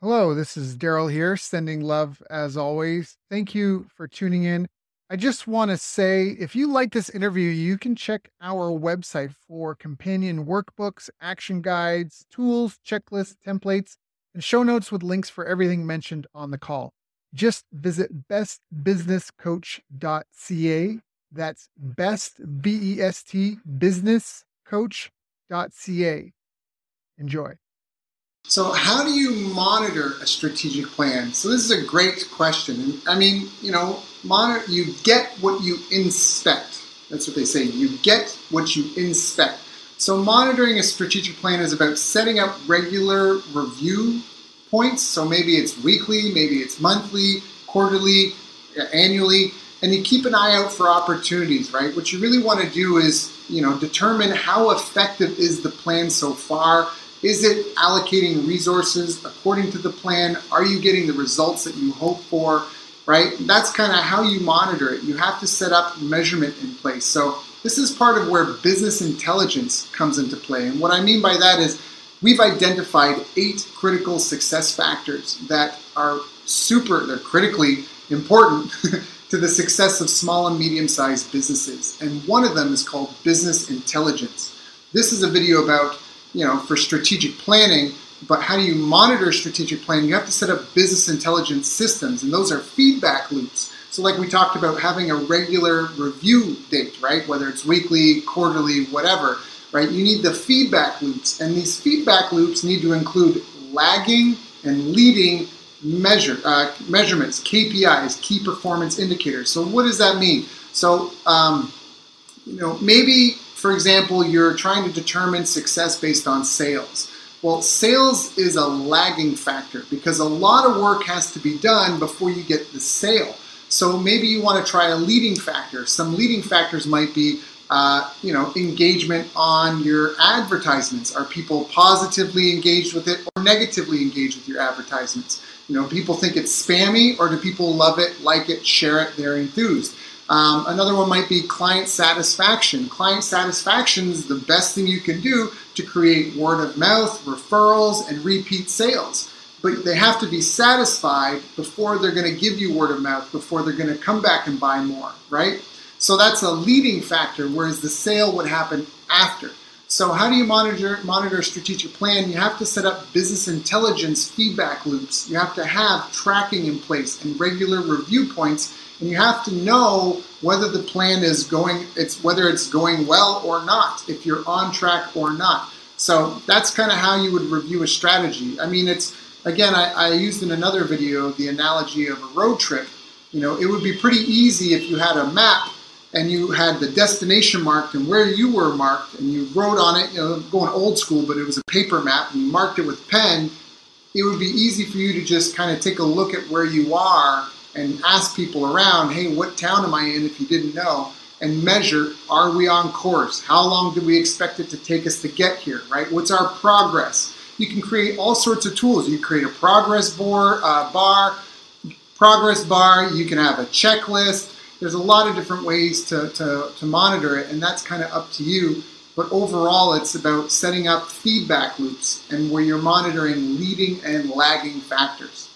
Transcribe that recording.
Hello, this is Daryl here, sending love as always. Thank you for tuning in. I just want to say if you like this interview, you can check our website for companion workbooks, action guides, tools, checklists, templates, and show notes with links for everything mentioned on the call. Just visit bestbusinesscoach.ca. That's best, B-E-S-T, businesscoach.ca. Enjoy. So, how do you monitor a strategic plan? So, this is a great question. And I mean, monitor, you get what you inspect. That's what they say. You get what you inspect. So, monitoring a strategic plan is about setting up regular review points. So, maybe it's weekly, maybe it's monthly, quarterly, annually, and you keep an eye out for opportunities, right? What you really want to do is, determine how effective is the plan so far. Is it allocating resources according to the plan? Are you getting the results that you hope for, right? That's kind of how you monitor it. You have to set up measurement in place. So this is part of where business intelligence comes into play. And what I mean by that is we've identified 8 critical success factors that are they're critically important to the success of small and medium-sized businesses. And one of them is called business intelligence. This is a video about for strategic planning, but how do you monitor strategic planning? You have to set up business intelligence systems, and those are feedback loops. So like we talked about having a regular review date, right? Whether it's weekly, quarterly, whatever, right? You need the feedback loops, and these feedback loops need to include lagging and leading measurements, KPIs, key performance indicators. So what does that mean? So, maybe for example, you're trying to determine success based on sales. Well, sales is a lagging factor because a lot of work has to be done before you get the sale. So maybe you want to try a leading factor. Some leading factors might be, engagement on your advertisements. Are people positively engaged with it or negatively engaged with your advertisements? People think it's spammy, or do people love it, like it, share it, they're enthused? Another one might be client satisfaction. Client satisfaction is the best thing you can do to create word of mouth, referrals, and repeat sales. But they have to be satisfied before they're going to give you word of mouth, before they're going to come back and buy more, right? So that's a leading factor, whereas the sale would happen after. So how do you monitor a strategic plan? You have to set up business intelligence feedback loops. You have to have tracking in place and regular review points. And you have to know whether the plan is whether it's going well or not, if you're on track or not. So that's kind of how you would review a strategy. I mean, I used in another video the analogy of a road trip. It would be pretty easy if you had a map and you had the destination marked and where you were marked, and you wrote on it, going old school, but it was a paper map, and you marked it with pen. It would be easy for you to just kind of take a look at where you are and ask people around, hey, what town am I in, if you didn't know, and measure, are we on course? How long do we expect it to take us to get here, right? What's our progress? You can create all sorts of tools. You create a progress bar, you can have a checklist. There's a lot of different ways to monitor it, and that's kind of up to you. But overall, it's about setting up feedback loops and where you're monitoring leading and lagging factors.